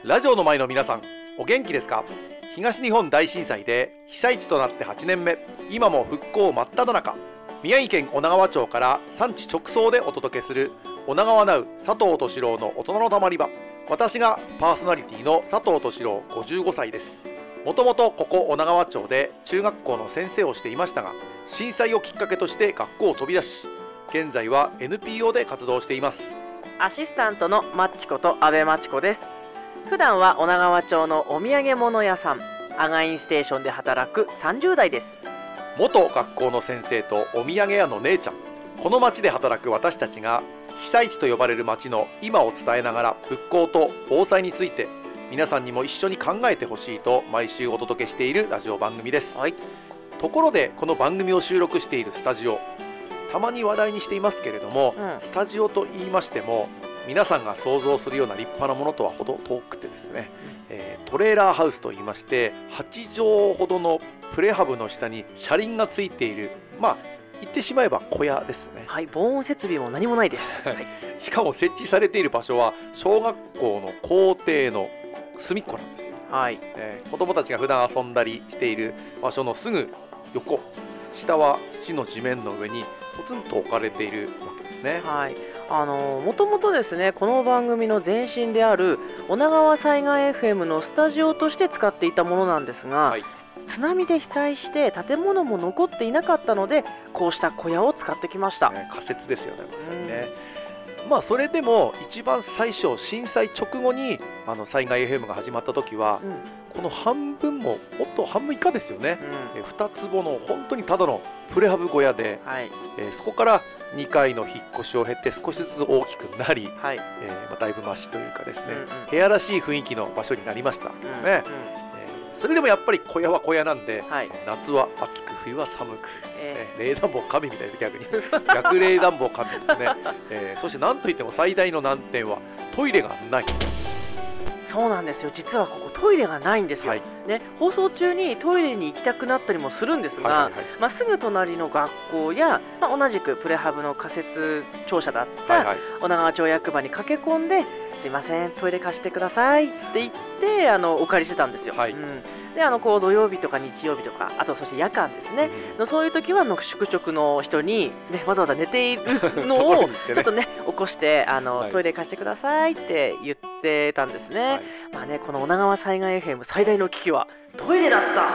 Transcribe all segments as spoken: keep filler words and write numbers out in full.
ラジオの前の皆さん、お元気ですか？東日本大震災で被災地となってはちねんめ、今も復興真っ只中、宮城県女川町から産地直送でお届けする女川ナウ佐藤俊郎の大人のたまり場。私がパーソナリティの佐藤俊郎ごじゅうごさいです。もともとここ女川町で中学校の先生をしていましたが、震災をきっかけとして学校を飛び出し、現在は エヌピーオー で活動しています。 アシスタントのマッチこと阿部真知子です。普段は女川町のお土産物屋さんアガインステーションで働くさんじゅうだいです。 元学校の先生とお土産屋の姉ちゃん、この町で働く私たちが被災地と呼ばれる町の今を伝えながら、復興と防災について皆さんにも一緒に考えてほしいと毎週お届けしているラジオ番組です、 はい、 ところでこの番組を収録しているスタジオ、たまに話題にしていますけれども、うん、スタジオと言いましても皆さんが想像するような立派なものとはほど遠くてですね、えー、トレーラーハウスと言いまして、はちじょうほどのプレハブの下に車輪がついている、まあ言ってしまえば小屋ですね。 はい、防音設備も何もないです、はい、 しかも設置されている場所は小学校の校庭の隅っこなんですよ、 はい、 えー、子どもたちが普段遊んだりしている場所のすぐ横、下は土の地面の上にポツンと置かれているわけですね。 はい、あのもともとですね、この番組の前身である女川災害 エフエム のスタジオとして使っていたものなんですが、はい、津波で被災して建物も残っていなかったので、こうした小屋を使ってきました、 ね、仮設ですよね、まさにね。まあそれでも一番最初、震災直後にあの災害 エフエム が始まった時は、うん、この半分ももっと半分以下ですよね、うん、えに坪の本当にただのプレハブ小屋で、はい、えー、そこからにかいの引っ越しを経て少しずつ大きくなり、はい、えーまあ、だいぶマシというかですね、うんうん、部屋らしい雰囲気の場所になりました、うんうん、ね、えー、それでもやっぱり小屋は小屋なんで、はい、夏は暑く冬は寒く、えー、冷暖房神みたいです。逆に逆冷暖房神ですね、えー、そして何といっても最大の難点はトイレがない。 そうなんですよ、実はここトイレがないんですよ、はい、ね、放送中にトイレに行きたくなったりもするんですが、はいはいはい、まあ、すぐ隣の学校や、まあ、同じくプレハブの仮設庁舎だった女川町役場に駆け込んで、すいませんトイレ貸してくださいって言ってあのお借りしてたんですよ、はい、うん、であのこう土曜日とか日曜日とか、あとそして夜間ですね、うん、そういう時は宿直の人に、ね、わざわざ寝ているのをちょっとね起こしてあの、はい、トイレ貸してくださいって言ってたんですね、はい、まあね、この女川災害 エフエム 最大の危機はトイレだった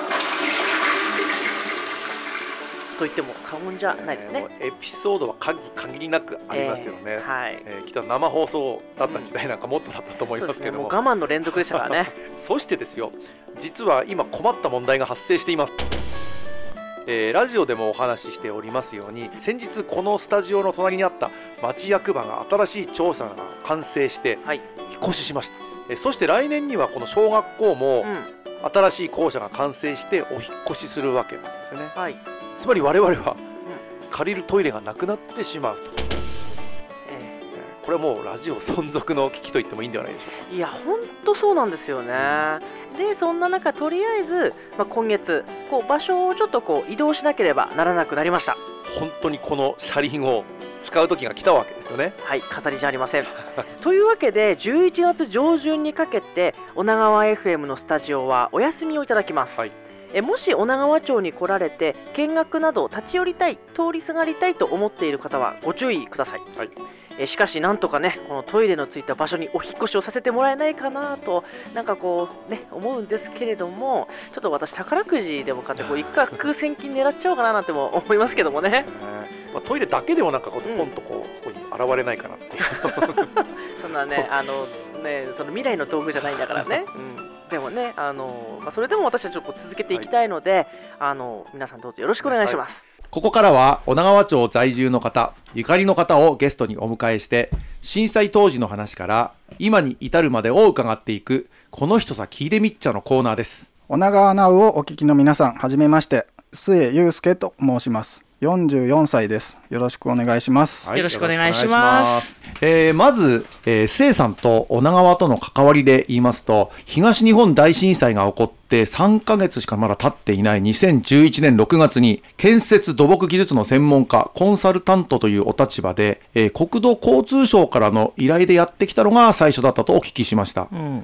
と言っても過言じゃないですね。 エピソードは限りなくありますよね、えーはいえー、きっと生放送だった時代なんかもっとだったと思いますけども、うん、 そうですね、もう我慢の連続でしたからねそしてですよ、実は今困った問題が発生しています。えー、ラジオでもお話ししておりますように、先日このスタジオの隣にあった町役場が新しい庁舎が完成して引っ越ししました、はい、えー、そして来年にはこの小学校も新しい校舎が完成してお引っ越しするわけなんですよね、はい、つまり我々は借りるトイレがなくなってしまうと、えー、これはもうラジオ存続の危機と言ってもいいんではないでしょうか。 いや本当そうなんですよね。でそんな中、とりあえず、まあ、今月こう場所をちょっとこう移動しなければならなくなりました。 本当にこの車輪を使う時が来たわけですよね。 はい、飾りじゃありませんというわけでじゅういちがつ上旬にかけて女川 エフエム のスタジオはお休みをいただきます、はい、えもし女川町に来られて見学など立ち寄りたい、通りすがりたいと思っている方はご注意ください、はい、えしかしなんとかね、このトイレのついた場所にお引っ越しをさせてもらえないかなとなんかこうね思うんですけれども、ちょっと私宝くじでも買ってこう一攫千金狙っちゃおうかななんても思いますけどもね、 えーまあ、トイレだけでもなんかこうポンとこう、うん、ここに現れないかなっていうそんなねあのねその未来の道具じゃないんだからね、うん、でもねあの、まあ、それでも私たちはこう続けていきたいので、はい、あの皆さんどうぞよろしくお願いします、はい。 ここからは女川町在住の方、ゆかりの方をゲストにお迎えして、震災当時の話から今に至るまでを伺っていく、この人さ聞いてみっちゃのコーナーです。 女川ナウをお聞きの皆さん、はじめまして、末祐介と申します。よんじゅうよんさいです。よろしくお願いします。 はい、よろしくお願いします。 えー、まず、えー、末さんと女川との関わりで言いますと、東日本大震災が起こってさんかげつしかまだ経っていないにせんじゅういちねんろくがつに建設土木技術の専門家コンサルタントというお立場で、えー、国土交通省からの依頼でやってきたのが最初だったとお聞きしました、うん。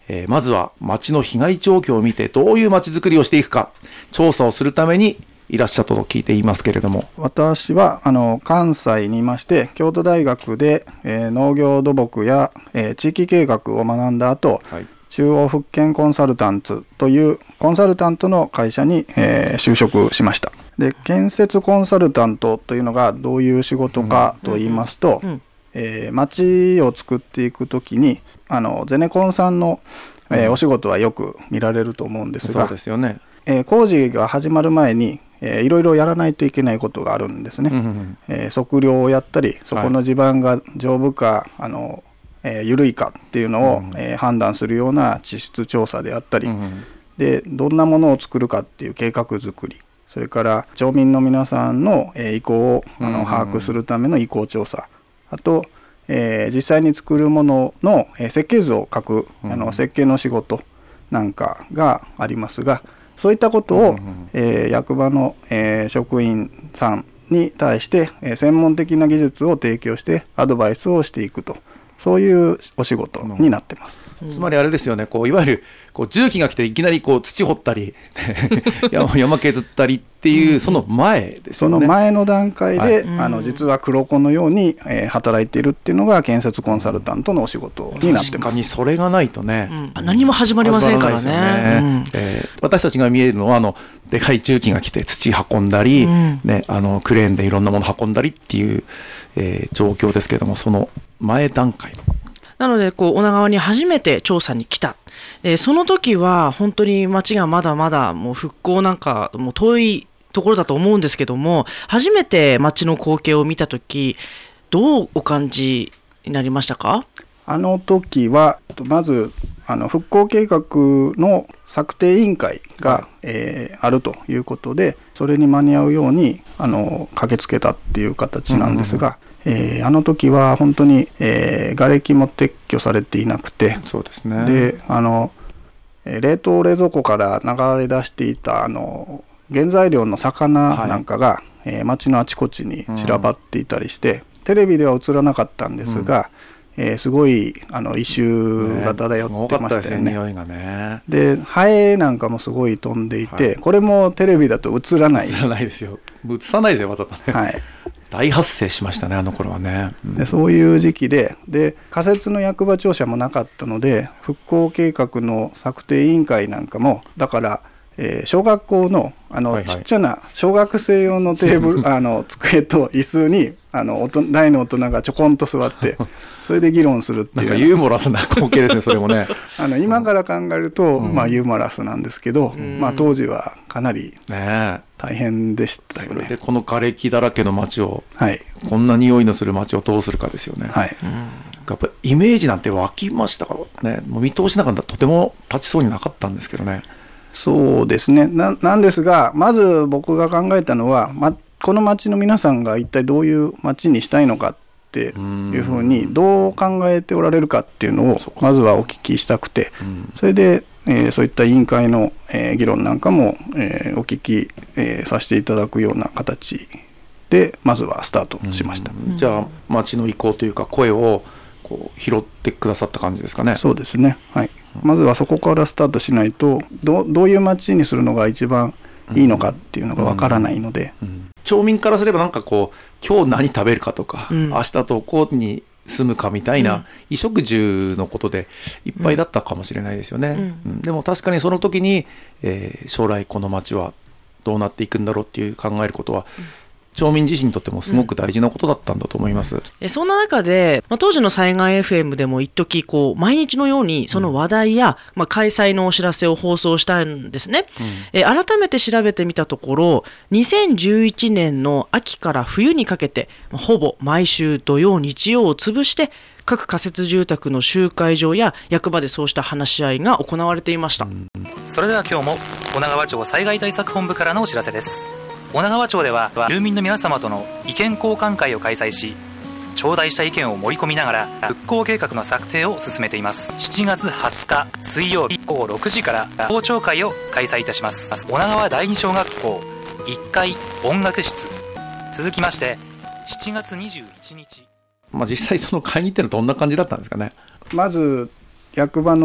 えー、まずは町の被害状況を見てどういう町づくりをしていくか調査をするためにいらっしゃったと聞いていますけれども、 私はあの関西にいまして京都大学で、えー、農業土木や、えー、地域計画を学んだ後、はい、中央復建コンサルタンツというコンサルタントの会社に、えー、就職しました。で建設コンサルタントというのがどういう仕事かと言いますと、うんうんえー、町を作っていくときにあのゼネコンさんの、えー、お仕事はよく見られると思うんですが、 そうですよね。 えー、工事が始まる前にえー、いろいろやらないといけないことがあるんですね、うんうんえー、測量をやったりそこの地盤が丈夫か、はいあのえー、緩いかっていうのを、うんうんえー、判断するような地質調査であったり、うんうん、でどんなものを作るかっていう計画作り、それから町民の皆さんの、えー、意向をあの、うんうん、把握するための意向調査、あと、えー、実際に作るものの、えー、設計図を書く、うんうん、あの設計の仕事なんかがありますが、そういったことを、うんうんえー、役場の、えー、職員さんに対して、えー、専門的な技術を提供してアドバイスをしていくと、そういうお仕事になってます。 うん、つまりあれですよね、こういわゆるこう重機が来ていきなりこう土掘ったり山, 山削ったりっていう、うん、その前ですよね。 その前の段階で、はい、あの実は黒子のように、えー、働いているっていうのが建設コンサルタントのお仕事になってます。 確かにそれがないとね、 うん、何も始まりませんからね。 ねうんえー、私たちが見えるのはあのでかい重機が来て土運んだり、うんね、あのクレーンでいろんなもの運んだりっていう、えー、状況ですけれども、その前段階のなのでこう女川に初めて調査に来た、えー、その時は本当に町がまだまだもう復興なんかもう遠いところだと思うんですけども、初めて町の光景を見た時どうお感じになりましたか？ あの時はまずあの復興計画の策定委員会が、はいえー、あるということで、それに間に合うようにあの駆けつけたっていう形なんですが、うんうんうんえー、あの時は本当に、えー、瓦礫も撤去されていなくて、 そうですね。 であの冷凍冷蔵庫から流れ出していたあの原材料の魚なんかが、はいえー、町のあちこちに散らばっていたりして、うん、テレビでは映らなかったんですが、うんえー、すごいあの異臭が漂ってましたよね。 匂いがね。 でハエなんかもすごい飛んでいて、はい、これもテレビだと映らない。 映らないですよ。映さないですよわざとね。はい大発生しましたね、あの頃はね、 うん、でそういう時期で、で仮設の役場庁舎もなかったので復興計画の策定委員会なんかもだから、えー、小学校の、あの、はいはい、ちっちゃな小学生用のテーブルあの机と椅子にあの大の大人がちょこんと座ってそれで議論するっていう、 なんかユーモラスな光景ですねそれもねあの今から考えると、うんまあ、ユーモラスなんですけど、うんまあ、当時はかなり大変でしたよね。 それでこの瓦礫だらけの街を、はい、こんな匂いのする街をどうするかですよね、はいうん、やっぱイメージなんて湧きましたからね。もう見通しなかったらとても立ちそうになかったんですけどね。 そうですね な, なんですがまず僕が考えたのは、ま、この町の皆さんが一体どういう町にしたいのかっていうふうにどう考えておられるかっていうのをまずはお聞きしたくて、それで、えー、そういった委員会の、えー、議論なんかも、えー、お聞き、えー、させていただくような形でまずはスタートしました。 じゃあ町の意向というか声をこう拾ってくださった感じですかね。 そうですね、はい、まずはそこからスタートしないと ど, どういう町にするのが一番いいのかっていうのがわからないので、うんうんうん、 町民からすればなんかこう今日何食べるかとか、うん、明日どこに住むかみたいな、うん、衣食住のことでいっぱいだったかもしれないですよね、うんうん、でも確かにその時に、えー、将来この町はどうなっていくんだろうっていう考えることは、うん町民自身にとってもすごく大事なことだったんだと思います、うん、 えそんな中で、まあ、当時の災害 エフエム でも一時こう毎日のようにその話題や、うんまあ、開催のお知らせを放送したんですね、うんえ改めて調べてみたところにせんじゅういちねんの秋から冬にかけてほぼ毎週土曜日曜を潰して各仮設住宅の集会場や役場でそうした話し合いが行われていました、うん、 それでは今日も女川町災害対策本部からのお知らせです。女川町では住民の皆様との意見交換会を開催し、頂戴した意見を盛り込みながら復興計画の策定を進めています。しちがつはつか水曜日ごごろくじから校長会を開催いたします。女川第二小学校いっかい音楽室。続きましてしちがつにじゅういちにち、 まあ、実際その会議ってのはどんな感じだったんですかね。 まず役場の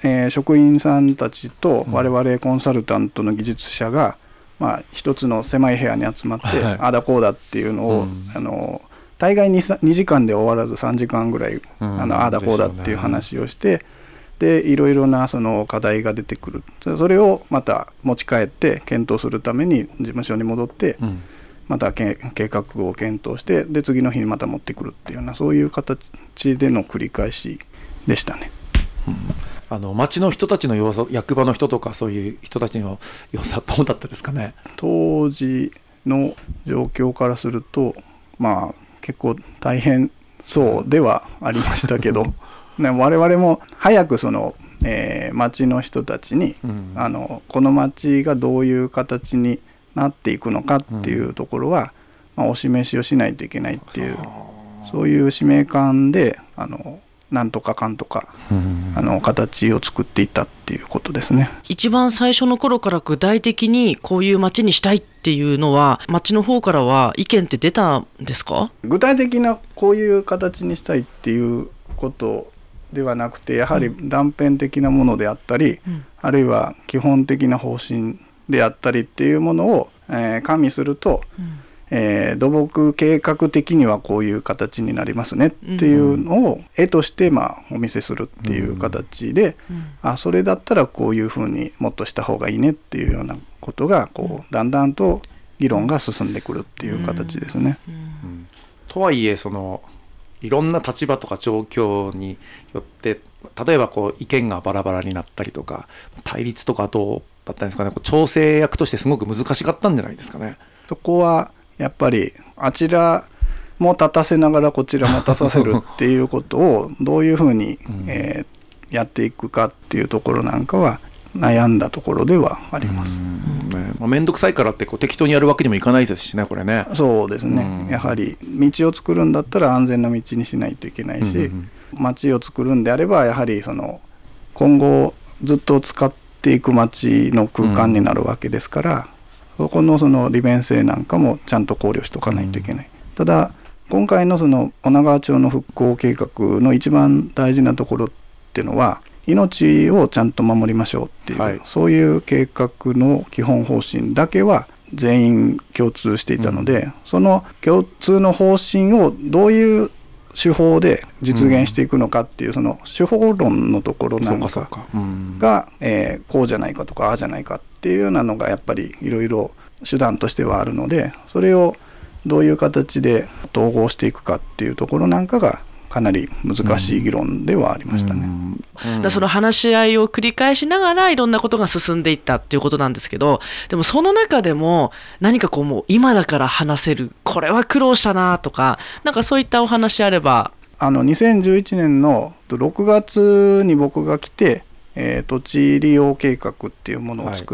えー、職員さんたちと我々コンサルタントの技術者が、うん、まあ、一つの狭い部屋に集まって、はい、ああだこうだっていうのを、うん、あの大概 2, にじかんで終わらずさんじかんぐらい、うん、あのああだこうだっていう話をして、でいろいろなその課題が出てくる。それをまた持ち帰って検討するために事務所に戻って、うん、また計画を検討して、で次の日にまた持ってくるっていうような、そういう形での繰り返しでしたね。 うん、あの町の人たちの様子、役場の人とかそういう人たちの様子はどうだったですかね。 当時の状況からすると、まあ結構大変そうではありましたけどね、我々も早くその、えー、町の人たちに、うん、あのこの町がどういう形になっていくのかっていうところは、うん、まあ、お示しをしないといけないっていう、そういう使命感であのなんとかかんとか、うん、あの形を作っていったっていうことですね。 一番最初の頃から具体的にこういう町にしたいっていうのは町の方からは意見って出たんですか？ 具体的なこういう形にしたいっていうことではなくて、やはり断片的なものであったり、うん、あるいは基本的な方針であったりっていうものを、えー、加味すると、うん、えー、土木計画的にはこういう形になりますねっていうのを絵としてまあお見せするっていう形で、うん、あ、それだったらこういうふうにもっとした方がいいねっていうようなことがこうだんだんと議論が進んでくるっていう形ですね。 うんうんうん、とはいえそのいろんな立場とか状況によって例えばこう意見がバラバラになったりとか対立とかどうだったんですかね。調整役としてすごく難しかったんじゃないですかね。 そこはやっぱりあちらも立たせながらこちらも立たせるっていうことをどういうふうに、うんえー、やっていくかっていうところなんかは悩んだところではあります。 うんね、まあ、めんどくさいからってこう適当にやるわけにもいかないですしね、これね。 そうですね、やはり道を作るんだったら安全な道にしないといけないし、うんうんうん、街を作るんであればやはりその今後ずっと使っていく街の空間になるわけですから、うん、そこのその利便性なんかもちゃんと考慮しておかないといけない。うん、ただ今回のその女川町の復興計画の一番大事なところっていうのは命をちゃんと守りましょうっていう、はい、そういう計画の基本方針だけは全員共通していたので、うん、その共通の方針をどういう手法で実現していくのかっていう、うん、その手法論のところなんかが、えー、こうじゃないかとかああじゃないかっていうようなのがやっぱりいろいろ手段としてはあるので、それをどういう形で統合していくかっていうところなんかがかなり難しい議論ではありましたね。うんうん、だその話し合いを繰り返しながらいろんなことが進んでいったっていうことなんですけど、でもその中でも何かこうもう今だから話せるこれは苦労したなとか、なんかそういったお話あれば。 あのにせんじゅういちねんのろくがつに僕が来て、えー、土地利用計画っていうものを作って、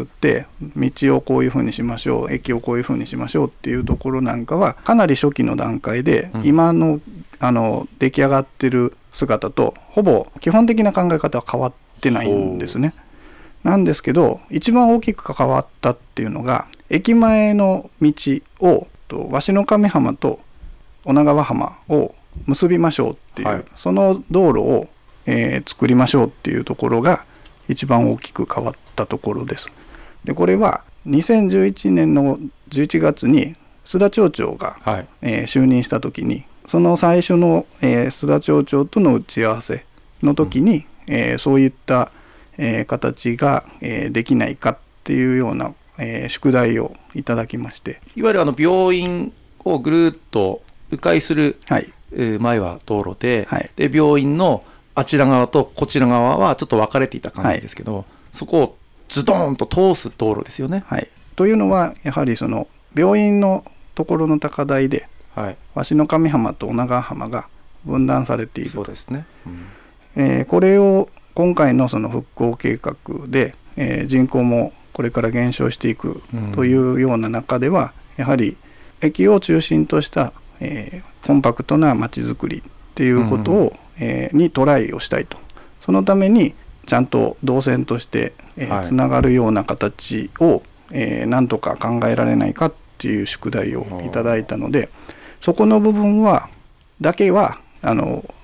はい、道をこういうふうにしましょう、駅をこういうふうにしましょうっていうところなんかはかなり初期の段階で、うん、今のあの出来上がってる姿とほぼ基本的な考え方は変わってないんですね。なんですけど一番大きく関わったっていうのが駅前の道をと鷲の亀浜と女川浜を結びましょうっていう、はい、その道路を、えー、作りましょうっていうところが一番大きく変わったところです。でこれはにせんじゅういちねんのじゅういちがつに須田町長が、はい、えー、就任した時にその最初の、えー、須田町長との打ち合わせの時に、うん、えー、そういった、えー、形が、えー、できないかっていうような、えー、宿題をいただきまして、 いわゆるあの病院をぐるっと迂回する、はい、えー、前は道路で、はい、で病院のあちら側とこちら側はちょっと分かれていた感じですけど、はい、そこをズドーンと通す道路ですよね。 はい、というのはやはりその病院のところの高台ではい、鷲の亀浜と女川浜が分断されている。 そうですね、うん、 えー、これを今回のその復興計画で、えー、人口もこれから減少していくというような中では、うん、やはり駅を中心とした、えー、コンパクトな街づくりっていうことを、うん、えー、にトライをしたいと。そのためにちゃんと動線として、えーはい、つながるような形を、えー、なんとか考えられないかっていう宿題をいただいたので、そこの部分はだけはあの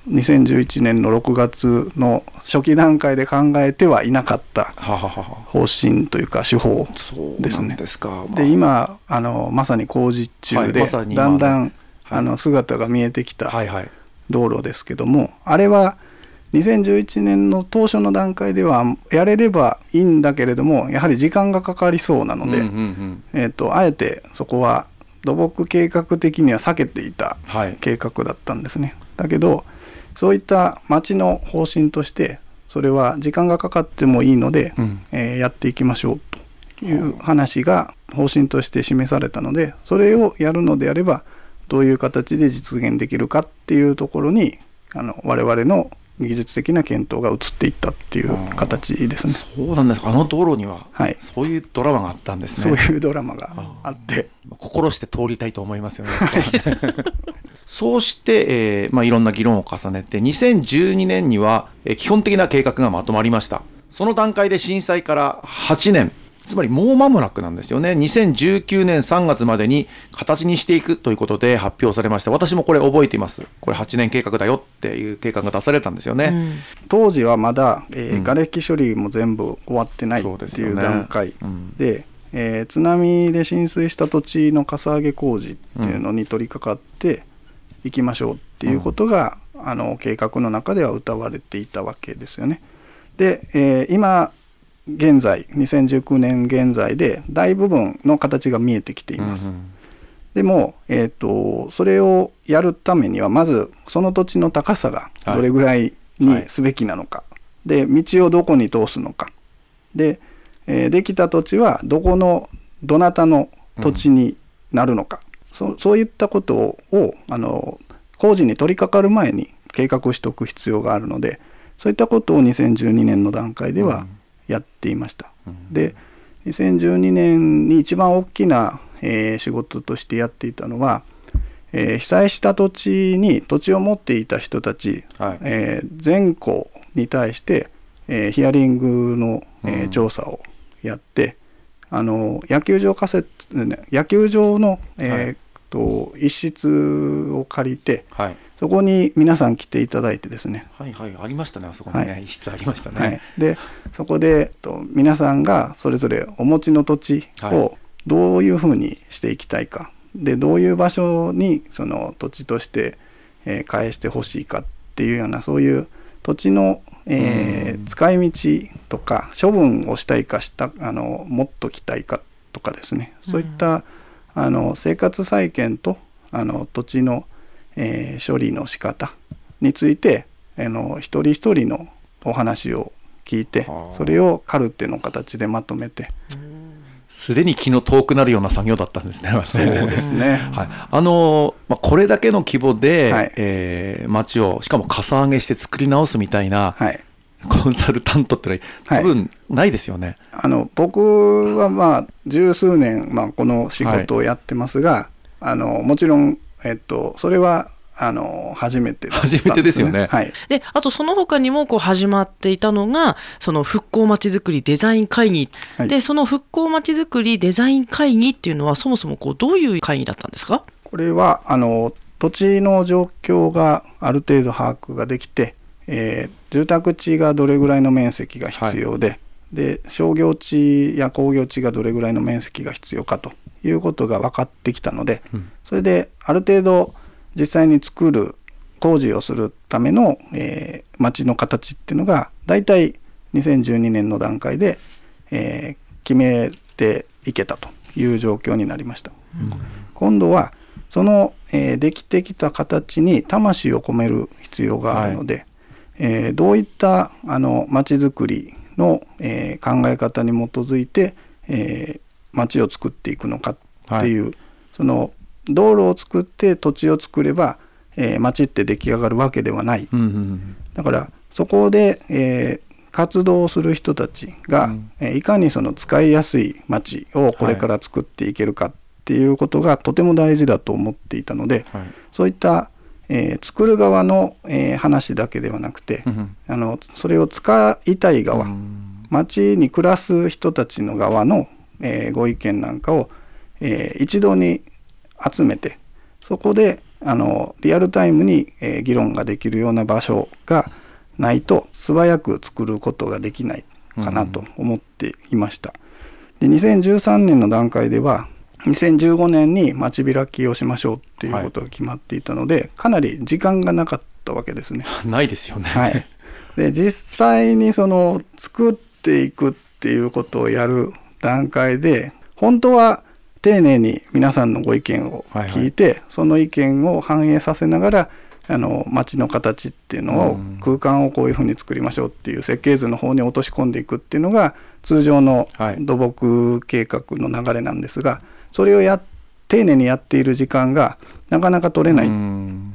にせんじゅういちねんのろくがつの初期段階で考えてはいなかった方針というか手法ですね。 ですか。 で今あのまさに工事中で、はいま、だんだん、はい、あの姿が見えてきた道路ですけども、はいはい、あれはにせんじゅういちねんの当初の段階ではやれればいいんだけれども、やはり時間がかかりそうなので、うんうんうん、えーと、あえてそこは土木計画的には避けていた計画だったんですね、はい、だけどそういった町の方針としてそれは時間がかかってもいいので、うんえー、やっていきましょうという話が方針として示されたので、それをやるのであればどういう形で実現できるかっていうところにあの我々の技術的な検討が移っていったっていう形ですね。 そうなんですか。あの道路には、はい、そういうドラマがあったんですね。 そういうドラマがあって心して通りたいと思いますよね。そうして、えーまあ、いろんな議論を重ねてにせんじゅうにねんには、えー、基本的な計画がまとまりました。その段階で震災からはちねん、つまりもう間もなくなんですよね。にせんじゅうきゅうねんさんがつまでに形にしていくということで発表されました。私もこれ覚えています。これはちねん計画だよっていう計画が出されたんですよね、うん、 当時はまだ、えーうん、瓦礫処理も全部終わってないっていう段階で、うんでえー、津波で浸水した土地のかさ上げ工事っていうのに取り掛かっていきましょうっていうことが、うん、あの計画の中では謳われていたわけですよね。で、えー、今現在にせんじゅうきゅうねん現在で大部分の形が見えてきています、うんうん、でも、えーと、それをやるためにはまずその土地の高さがどれぐらいにすべきなのか、はいはい、で道をどこに通すのかで、えー、できた土地はどこのどなたの土地になるのか、うん、そ, そういったことを, をあの工事に取り掛かる前に計画しておく必要があるので、そういったことをにせんじゅうにねんの段階では、うんやっていました、うん、でにせんじゅうにねんに一番大きな、えー、仕事としてやっていたのは、えー、被災した土地に土地を持っていた人たち、はいえー、全校に対して、えー、ヒアリングの、えー、調査をやって、うん、あの野球場仮設、野球場の、えーはいと一室を借りて、はい、そこに皆さん来ていただいてですね、 はいはいありましたね、あそこにね、はい、一室ありましたね、はい、 でそこでと皆さんがそれぞれお持ちの土地をどういうふうにしていきたいか、でどういう場所にその土地として、えー、返してほしいかっていうような、そういう土地の、えー、使い道とか処分をしたいかしたあのもっときたいかとかですね、そういったあの生活再建とあの土地の、えー、処理の仕方についてあの一人一人のお話を聞いて、それをカルテの形でまとめて、 すでに気の遠くなるような作業だったんですね。 そうですね、 はい、あのまあ、これだけの規模で、はいえー、町をしかもかさ上げして作り直すみたいな、はいコンサルタントって多分ないですよね、 はい、あの僕はまあ十数年、まあ、この仕事をやってますが、はい、あのもちろん、えっと、それはあの初めてだったんですね。 初めてですよね、 はい、であとその他にもこう始まっていたのがその復興まちづくりデザイン会議、はい、でその復興まちづくりデザイン会議っていうのはそもそもこうどういう会議だったんですか？ これはあの土地の状況がある程度把握ができて、えー、住宅地がどれぐらいの面積が必要で、はい、で商業地や工業地がどれぐらいの面積が必要かということが分かってきたので、うん、それである程度実際に作る工事をするための、えー、町の形っていうのがだいたいにせんじゅうにねんの段階で、えー、決めていけたという状況になりました、うん、今度はその、えー、できてきた形に魂を込める必要があるので、はいえー、どういったあの町づくりの、えー、考え方に基づいて、えー、町を作っていくのかっていう、はい、その道路を作って土地を作れば、えー、町って出来上がるわけではない、うんうんうん、だからそこで、えー、活動する人たちが、うんえー、いかにその使いやすい町をこれから作っていけるかっていうことがとても大事だと思っていたので、はい、そういったえー、作る側の、えー、話だけではなくて、うん、あのそれを使いたい側、うん、町に暮らす人たちの側の、えー、ご意見なんかを、えー、一度に集めてそこであのリアルタイムに、えー、議論ができるような場所がないと素早く作ることができないかなと思っていました。でにせんじゅうさんねんの段階ではにせんじゅうごねんに街開きをしましょうっていうことが決まっていたので、はい、かなり時間がなかったわけですね。 ないですよね。 はい、で実際にその作っていくっていうことをやる段階で本当は丁寧に皆さんのご意見を聞いて、はいはい、その意見を反映させながらあの街の形っていうのを、うん、空間をこういうふうに作りましょうっていう設計図の方に落とし込んでいくっていうのが通常の土木計画の流れなんですが、それをや丁寧にやっている時間がなかなか取れない。うん、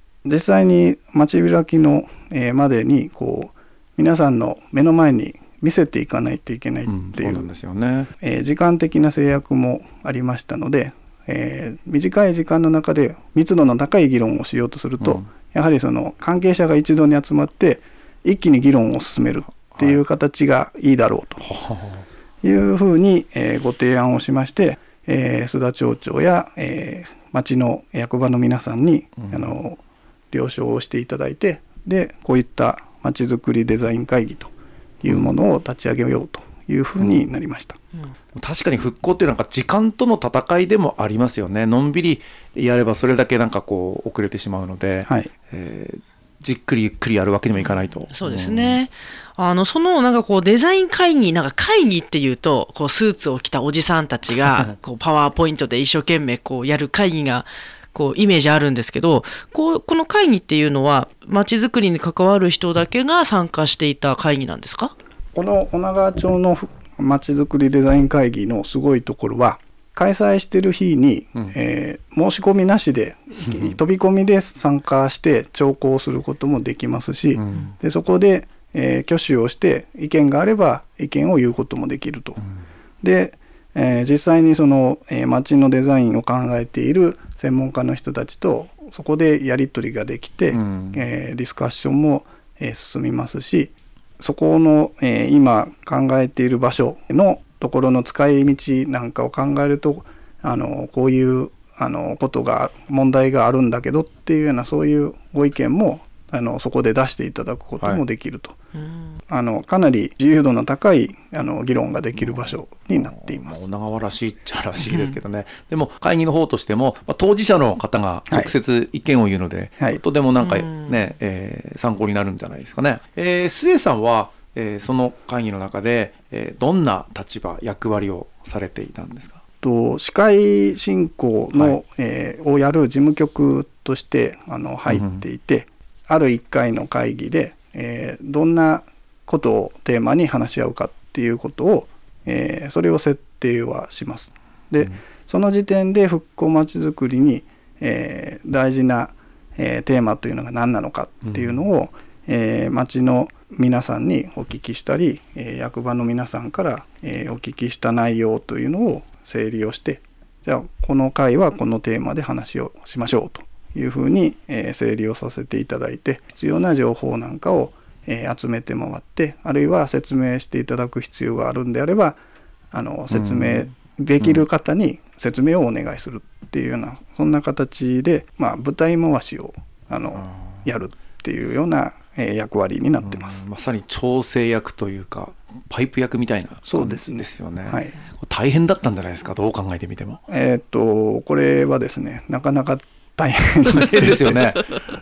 実際に街開きの、えー、までにこう皆さんの目の前に見せていかないといけないっていう、うん、そうなんですよね。えー、時間的な制約もありましたので、えー、短い時間の中で密度の高い議論をしようとすると、うん、やはりその関係者が一度に集まって一気に議論を進めるっていう形がいいだろうというふうに、えー、ご提案をしまして、えー、須田町長や、えー、町の役場の皆さんに、うん、あの了承をしていただいて、でこういったまちづくりデザイン会議というものを立ち上げようというふうになりました。 うんうん、確かに復興っていうのは時間との戦いでもありますよね。のんびりやればそれだけなんかこう遅れてしまうので、はい、えー、じっくりゆっくりやるわけにもいかないと。 そうですね。うん、あのそのなんかこうデザイン会議、なんか会議っていうとこうスーツを着たおじさんたちがこうパワーポイントで一生懸命こうやる会議がこうイメージあるんですけど、こうこの会議っていうのはまちづくりに関わる人だけが参加していた会議なんですか？ この女川町のまちづくりデザイン会議のすごいところは、開催している日に、うん、えー、申し込みなしで飛び込みで参加して聴講することもできますし、うん、でそこで、えー、挙手をして意見があれば意見を言うこともできると。うん、で、えー、実際にその、えー、街のデザインを考えている専門家の人たちとそこでやり取りができて、うん、えー、ディスカッションも、えー、進みますし、そこの、えー、今考えている場所のところの使い道なんかを考えると、あのこういうあのことが問題があるんだけどっていうようなそういうご意見もあのそこで出していただくこともできると、はい、あのかなり自由度の高いあの議論ができる場所になっています。 女川らしいっちゃらしいですけどね。でも会議の方としても、まあ、当事者の方が直接意見を言うので、はい、とてもなんかね、えー、参考になるんじゃないですかね。えー、須江さんは、えー、その会議の中で、えー、どんな立場役割をされていたんですか？ と司会進行の、はい、えー、をやる事務局としてあの入っていて、うん、あるいっかいの会議で、えー、どんなことをテーマに話し合うかっていうことを、えー、それを設定はします。で、うん、その時点で復興まちづくりに、えー、大事な、えー、テーマというのが何なのかっていうのを、うん、えー、町の皆さんにお聞きしたり、えー、役場の皆さんから、えー、お聞きした内容というのを整理をして、じゃあこの回はこのテーマで話をしましょうというふうに、えー、整理をさせていただいて、必要な情報なんかを、えー、集めて回って、あるいは説明していただく必要があるんであれば、あの説明できる方に説明をお願いするっていうような、そんな形で、まあ、舞台回しをあのやるっていうような、えー、役割になってます。 まさに調整役というかパイプ役みたいな感じですよね。はい、大変だったんじゃないですか、どう考えてみても。 えー、っとこれはですね、なかなか大変ですよね。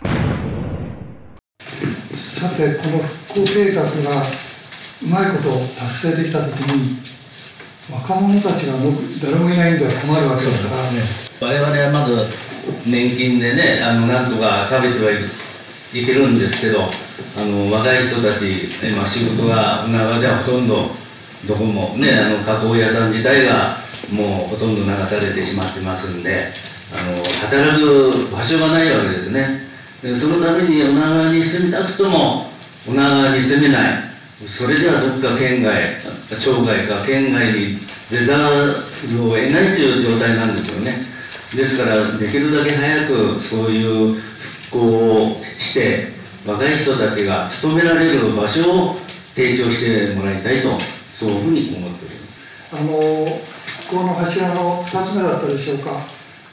さて、この復興計画がうまいこと達成できたときに、若者たちが誰もいないんでは困るわけだから、ね、 我々はまず年金でね、あのなんとか食べてはいけるんですけど、あの若い人たち、まあ、仕事が船川ではほとんどどこもね、あの加工屋さん自体がもうほとんど流されてしまってますんで、あの働く場所がないわけですね。でそのために女川に住みたくとも女川に住めない、それではどっか県外、町外か県外に出ざるを得ないという状態なんですよね。ですからできるだけ早くそういう復興をして若い人たちが勤められる場所を提供してもらいたいと、そういうふうに思っております。 あの復興の柱のふたつめだったでしょうか。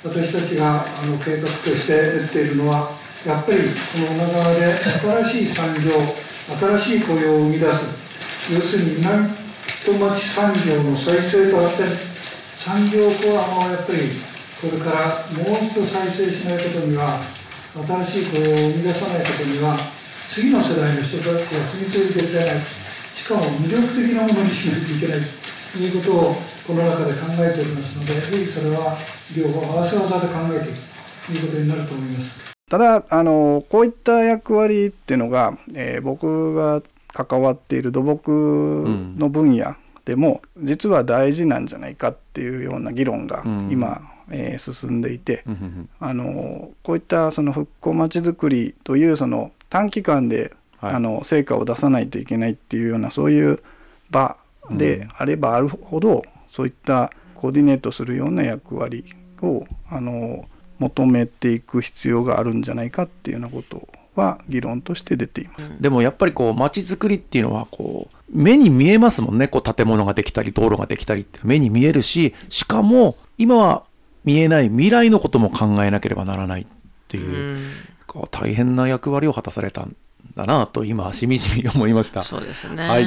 私たちがあの計画として練っているのは、やっぱりこの女川で新しい産業、新しい雇用を生み出す、要するに港町産業の再生とあって、産業をあのやっぱりこれからもう一度再生しないことには、新しい雇用を生み出さないことには、次の世代の人たちが住み続けていけない、しかも魅力的なものにしないといけないということをこの中で考えておりますので、ぜひそれは両方合わせ技で考えていくということになると思います。 ただあのこういった役割っていうのが、えー、僕が関わっている土木の分野でも実は大事なんじゃないかっていうような議論が今、うんえー、進んでいて、うん、あのこういったその復興まちづくりというその短期間で、はい、あの成果を出さないといけないっていうようなそういう場であればあるほど、うん、そういったコーディネートするような役割をあの求めていく必要があるんじゃないかっていうようなことは議論として出ています。 でもやっぱりこう街づくりっていうのはこう目に見えますもんね。こう建物ができたり道路ができたりって目に見えるし、しかも今は見えない未来のことも考えなければならないっていう、うん、こう大変な役割を果たされたんだなと今しみじみ思いました。 そうですね、はい。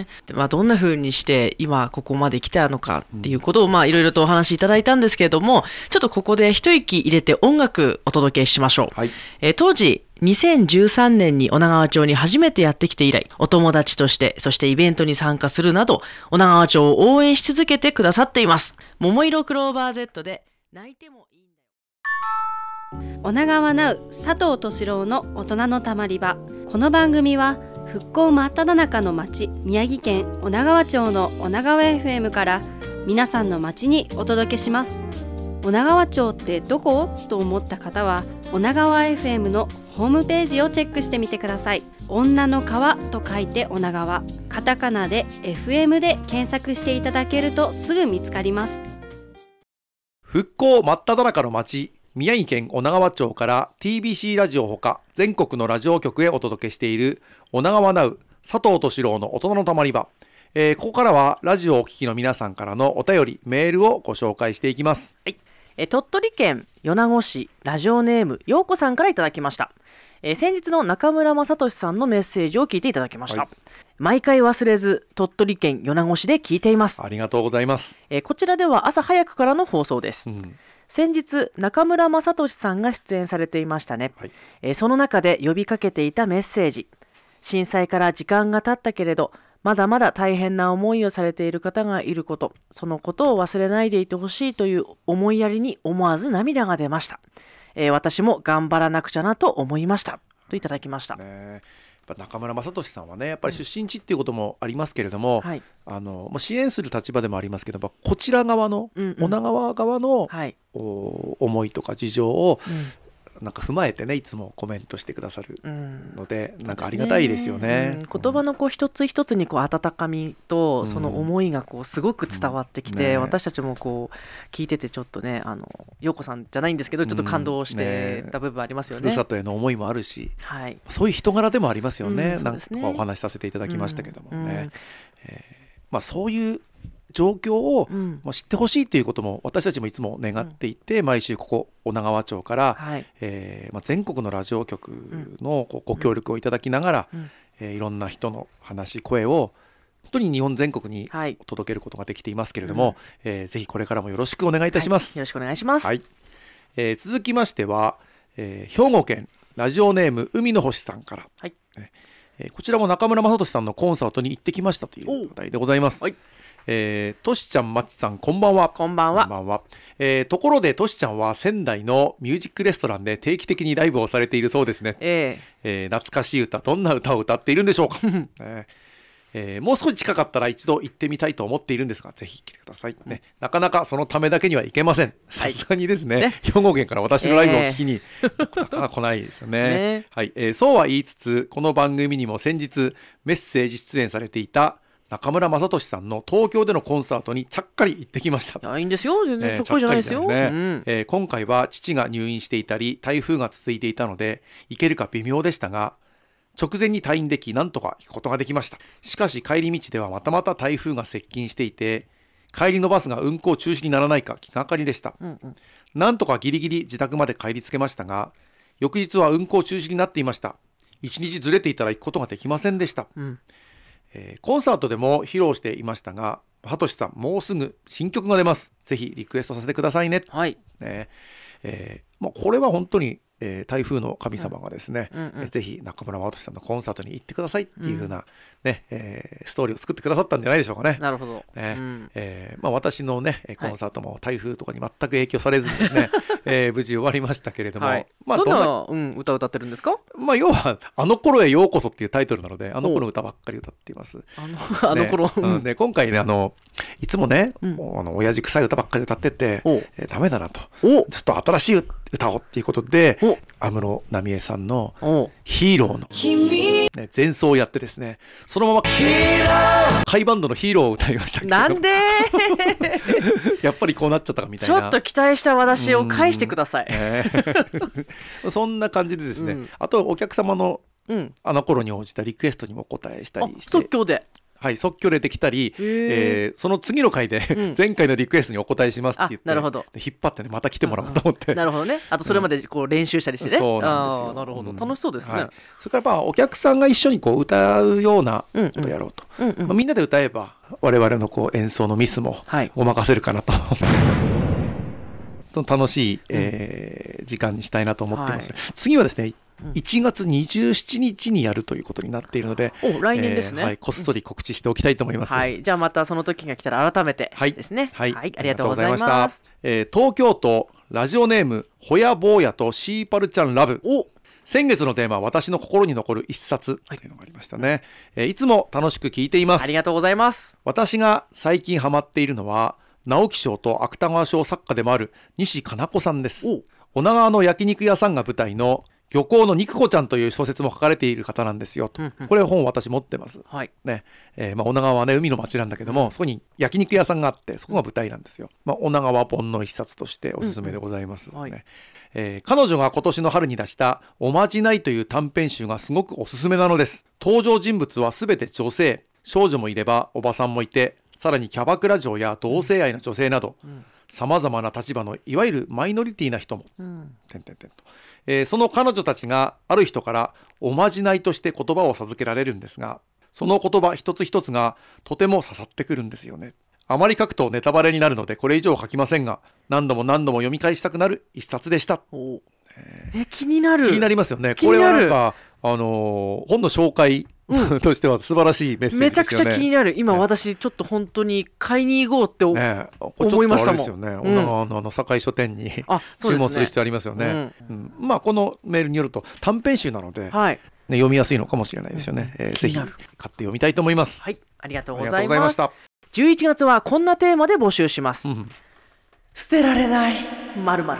でまあ、どんな風にして今ここまで来たのかっていうことをまあいろいろとお話しいただいたんですけれども、ちょっとここで一息入れて音楽お届けしましょう、はい。えー、当時にせんじゅうさんねんに女川町に初めてやってきて以来、お友達としてそしてイベントに参加するなど女川町を応援し続けてくださっています。桃色クローバー Z で泣いてもいいんだよ。 女川ナウ佐藤敏郎の大人のたまり場。この番組は復興真っ只中の町、宮城県女川町の女川 エフエム から皆さんの町にお届けします。女川町ってどこ？と思った方は女川 エフエム のホームページをチェックしてみてください。女の川と書いて女川、カタカナで エフエム で検索していただけるとすぐ見つかります。 復興真っ只中の町、宮城県女川町から ティービーシー ラジオほか全国のラジオ局へお届けしている女川ナウ佐藤敏郎の大人のたまり場、えー、ここからはラジオをお聞きの皆さんからのお便りメールをご紹介していきます、 はい。えー、鳥取県米子市ラジオネームようこさんからいただきました。えー、先日の中村雅俊さんのメッセージを聞いていただきました、はい。毎回忘れず鳥取県米子市で聞いています。 ありがとうございます。 えー、こちらでは朝早くからの放送です、うん。先日中村雅俊さんが出演されていましたね、はい。えー、その中で呼びかけていたメッセージ、震災から時間が経ったけれどまだまだ大変な思いをされている方がいること、そのことを忘れないでいてほしいという思いやりに思わず涙が出ました、えー、私も頑張らなくちゃなと思いましたといただきました、ね。 中村雅俊さんはねやっぱり出身地っていうこともありますけれども、うんはい、あの支援する立場でもありますけど、こちら側の、うんうん、女川側の、はい、思いとか事情を、うん、なんか踏まえてねいつもコメントしてくださるので、うん、なんかありがたいですよね、 うん、言葉のこう一つ一つにこう温かみとその思いがこうすごく伝わってきて、うんね、私たちもこう聞いててちょっとねあの陽子さんじゃないんですけどちょっと感動してた部分ありますよね。 ふるさとへの思いもあるし、 はい、 そういう人柄でもありますよね、うん、なんかお話しさせていただきましたけどもね、うんうんえーまあ、そういう状況を、うんまあ、知ってほしいということも私たちもいつも願っていて、うん、毎週ここ女川町から、はいえーまあ、全国のラジオ局のこうご協力をいただきながら、うんえー、いろんな人の話声を本当に日本全国に届けることができていますけれども、はいえー、ぜひこれからもよろしくお願いいたします、 はい、よろしくお願いします、 はいえー、続きましては、えー、兵庫県ラジオネーム海の星さんから、はいえー、こちらも中村雅俊さんのコンサートに行ってきましたという話題でございます。はいえー、としちゃんまちさんこんばんは。 こんばんは。 こんばんは、えー、ところでとしちゃんは仙台のミュージックレストランで定期的にライブをされているそうですね、えーえー、懐かしい歌どんな歌を歌っているんでしょうか、えーえー、もう少し近かったら一度行ってみたいと思っているんですがぜひ来てください、ね、なかなかそのためだけには行けません。さすがにですね、はい、兵庫県から私のライブを聞きに、えー、なかなか来ないですよね、ねはいえー、そうは言いつつこの番組にも先日メッセージ出演されていた中村雅俊さんの東京でのコンサートにちゃっかり行ってきました。 いやいいんですよ全然ちゃっかりじゃないですよ、えーですねうんえー、今回は父が入院していたり台風が続いていたので行けるか微妙でしたが直前に退院できなんとか行くことができました。しかし帰り道ではまたまた台風が接近していて帰りのバスが運行中止にならないか気がかりでした、うんうん、 なんとかギリギリ自宅まで帰りつけましたが、翌日は運行中止になっていました。一日ずれていたら行くことができませんでした、うんえー、コンサートでも披露していましたが、はとしさんもうすぐ新曲が出ます。ぜひリクエストさせてくださいね、 はいねえーまあ、これは本当にえー、台風の神様がですね、うんうんうん、ぜひ中村雅俊さんのコンサートに行ってくださいっていう風な、うんねえー、ストーリーを作ってくださったんじゃないでしょうかね。 なるほど、 ねうんえーまあ、私の、ね、コンサートも台風とかに全く影響されずにですね、はいえー、無事終わりましたけれども、はいまあ、どんな、うん、歌を歌ってるんですか？ まあ、要はあの頃へようこそっていうタイトルなので、あの頃の歌ばっかり歌っています。 あの、あの頃、 ねうんで今回ねあのいつもね、うん、あの親父臭い歌ばっかり歌ってて、えー、ダメだなと、ちょっと新しい歌をっていうことで安室奈美恵さんのヒーローの、ね、前奏をやってですね、そのまま甲斐バンドのヒーローを歌いましたけど、 なんでやっぱりこうなっちゃったかみたいな。 ちょっと期待した私を返してください、 えー、そんな感じでですね、うん、あとお客様のあの頃に応じたリクエストにもお答えしたりして、 即興ではい、即興でできたり、えー、その次の回で、うん、前回のリクエストにお答えしますって言って、 なるほど引っ張ってねまた来てもらおうと思って、 うん、なるほどね。あとそれまでこう練習したりしてね、 うん、そうなんですよ。 なるほど、楽しそうですね、はい、 それからまあお客さんが一緒にこう歌うようなことをやろうと、うんうんまあ、みんなで歌えば我々のこう演奏のミスもごまかせるかなと、はいその楽しい、えー、時間にしたいなと思ってます、はい、次はですねいちがつにじゅうしちにちにやるということになっているので、 お来年ですね、 えーはい、こっそり告知しておきたいと思います、 うんはい、じゃあまたその時が来たら改めてですね、 はいはい、 ありがとうございました。 えー、東京都ラジオネームほやぼうやとシーパルちゃんラブ。お先月のテーマは私の心に残る一冊というのがありましたね、はいえー、いつも楽しく聞いています。 ありがとうございます。 私が最近ハマっているのは直木賞と芥川賞作家でもある西加奈子さんです。女川の焼肉屋さんが舞台の漁港の肉子ちゃんという小説も書かれている方なんですよと、うんうん、これ本私持ってます、はいねえーまあ、女川はね海の町なんだけども、うん、そこに焼肉屋さんがあってそこが舞台なんですよ、まあ、女川本の一冊としておすすめでございます、うんうんはいえー、彼女が今年の春に出したおまじないという短編集がすごくおすすめなのです。登場人物はすべて女性、少女もいればおばさんもいて、さらにキャバクラ嬢や同性愛の女性などさまざまな立場のいわゆるマイノリティな人も、うん、てんてんてんとえー、その彼女たちがある人からおまじないとして言葉を授けられるんですが、その言葉一つ一つがとても刺さってくるんですよね。あまり書くとネタバレになるのでこれ以上書きませんが、何度も何度も読み返したくなる一冊でした。 おえー、え気になる気になりますよね。これはなんか、あのー、本の紹介うん、としては素晴らしいメッセージですよね。 めちゃくちゃ気になる。今、ね、私ちょっと本当に買いに行こうって、ね、思いましたもん。ちょっとあれですよね、 女川のあの堺書店に注文する必要ありますよね。うんうん、まあこのメールによると短編集なので、はいね、読みやすいのかもしれないですよね、うんえー、ぜひ買って読みたいと思います。 はい、ありがとうございました。じゅういちがつはこんなテーマで募集します、うん、捨てられない〇〇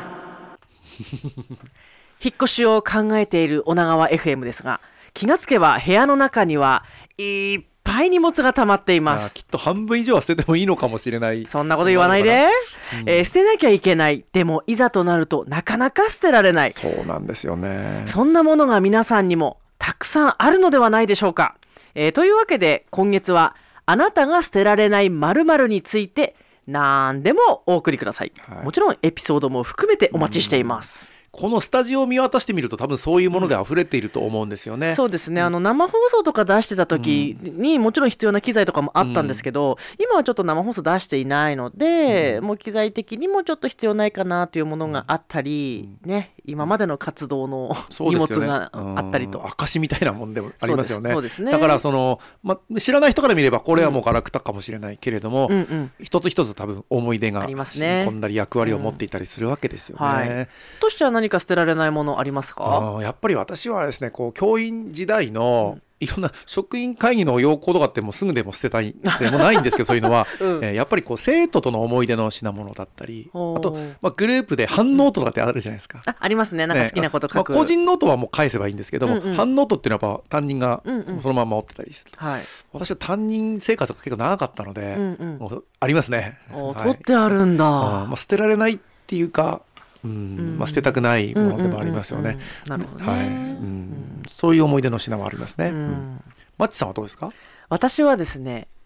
引っ越しを考えている女川 エフエム ですが、気がつけば部屋の中にはいっぱい荷物が溜まっています。 きっと半分以上は捨ててもいいのかもしれない。 そんなこと言わないで、うんえー、捨てなきゃいけない。でもいざとなるとなかなか捨てられない。 そうなんですよね。 そんなものが皆さんにもたくさんあるのではないでしょうか、えー、というわけで今月はあなたが捨てられない〇〇について何でもお送りください、はい、もちろんエピソードも含めてお待ちしています。 このスタジオを見渡してみると多分そういうもので溢れていると思うんですよね、 うん、そうですね、あの生放送とか出してた時にもちろん必要な機材とかもあったんですけど、うん、今はちょっと生放送出していないので、うん、もう機材的にもちょっと必要ないかなというものがあったり、うんね、今までの活動の荷物があったりと、 ね、証みたいなもんでもありますよね。 そうです、そうですね。 だからその、ま、知らない人から見ればこれはもうガラクタかもしれないけれども、うんうん、一つ一つ多分思い出が染み込んだり役割を持っていたりするわけですよね、うんはい、 としては何か捨てられないものありますか？ あやっぱり私はですね、こう教員時代の、うんいろんな職員会議の要項とかってもうすぐでも捨てたいでもないんですけどそういうのは、うんえー、やっぱりこう生徒との思い出の品物だったり、あと、まあ、グループで反ノートとかってあるじゃないですか、 うん、あ, ありますね。なんか好きなこと書く、 ねまあ、個人ノートはもう返せばいいんですけども、うんうん、反ノートっていうのはやっぱ担任がそのまま持ってたりする、うんうんはい、私は担任生活が結構長かったので、うんうん、もうありますね、 はい、取ってあるんだ、 あ、まあ、捨てられないっていうかうんまあ、捨てたくないものでもありますよね。そういう思い出の品はありますね、うんうん、マッチさんはどうですか？ 私はですね、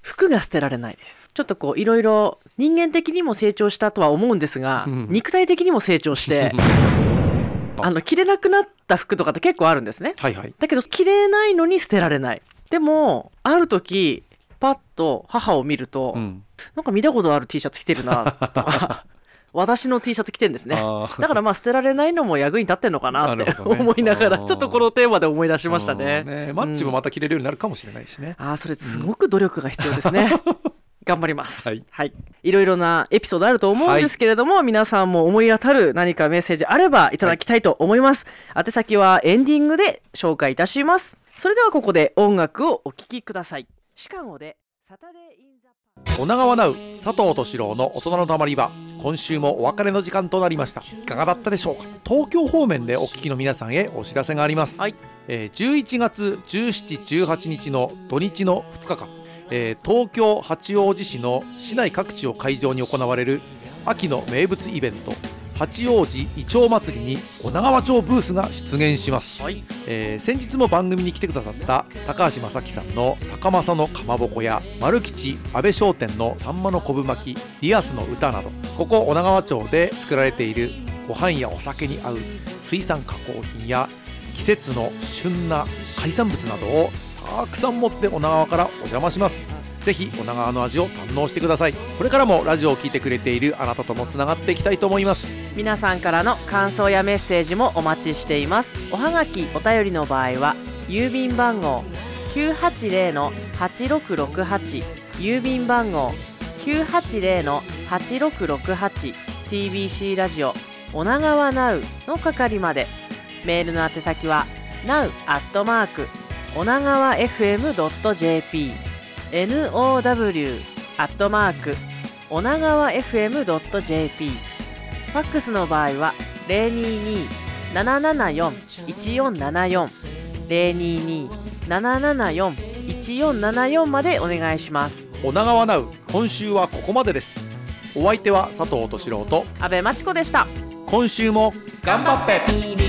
服が捨てられないです。ちょっとこういろいろ人間的にも成長したとは思うんですが、うん、肉体的にも成長してあの着れなくなった服とかって結構あるんですね、はいはい、だけど着れないのに捨てられない。でもある時パッと母を見ると、うん、なんか見たことある T シャツ着てるなとか私の T シャツ着てるんですね。だからまあ捨てられないのも役に立ってんのかなって、ね、思いながらちょっとこのテーマで思い出しました ね, ねマッチもまた着れるようになるかもしれないしね、 うん、あそれすごく努力が必要ですね、うん、頑張ります、はいはい、いろいろなエピソードあると思うんですけれども、はい、皆さんも思い当たる何かメッセージあればいただきたいと思います、はい、宛先はエンディングで紹介いたします。それではここで音楽をお聴きください。シカゴでサタデーインザ女川ナウ佐藤俊郎の大人のたまり場、今週もお別れの時間となりました。いかがだったでしょうか。東京方面でお聞きの皆さんへお知らせがあります、はいえー、じゅういちがつじゅうしち、じゅうはちにちの土日のふつかかん、えー、東京八王子市の市内各地を会場に行われる秋の名物イベント八王子いちょう祭りに女川町ブースが出現します、はいえー、先日も番組に来てくださった高橋正樹さんの高政のかまぼこや丸吉安倍商店のさんまの昆布巻きリアスの歌など、ここ女川町で作られているご飯やお酒に合う水産加工品や季節の旬な海産物などをたくさん持って女川からお邪魔します。ぜひ女川の味を堪能してください。これからもラジオを聞いてくれているあなたともつながっていきたいと思います。 皆さんからの感想やメッセージもお待ちしています。おはがきお便りの場合は郵便番号 きゅうはちゼロ のはちろくろくはち 郵便番号 きゅうはちゼロ のはちろくろくはち ティービーシー ラジオ女川ナウの係まで。メールの宛先は ナウ アットマーク 女川 エフエム ドット ジェーピー ナウ アットマーク 女川 エフエム ドット ジェーピー。 ファックスの場合は ゼロにに ななななよん いちよんななよん ゼロにに ななななよん いちよんななよんまでお願いします。 女川ナウ今週はここまでです。お相手は佐藤俊郎と阿部真知子でした。 今週も頑張って